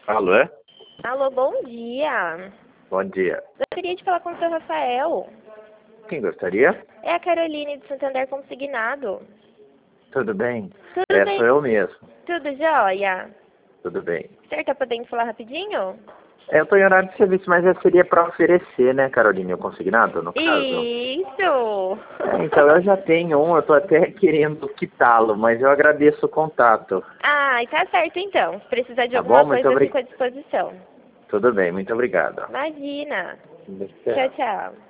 Alô, é? Alô, bom dia. Bom dia. Gostaria de falar com o seu Rafael. Quem gostaria? É a Caroline de Santander Consignado. Tudo bem? Tudo Sou bem? eu mesmo. Tudo jóia? Tudo bem. O senhor tá podendo falar rapidinho? Eu tô em horário de serviço, mas seria para oferecer, né, Caroline, o consignado, no caso? Isso! Então, eu já tenho um, eu tô até querendo quitá-lo, mas eu agradeço o contato. Ah, e tá certo então. Se precisar de Tá alguma bom? Muito coisa, eu fico obrigado. à disposição. Tudo bem, muito obrigado. Imagina. Tchau. Tchau, tchau.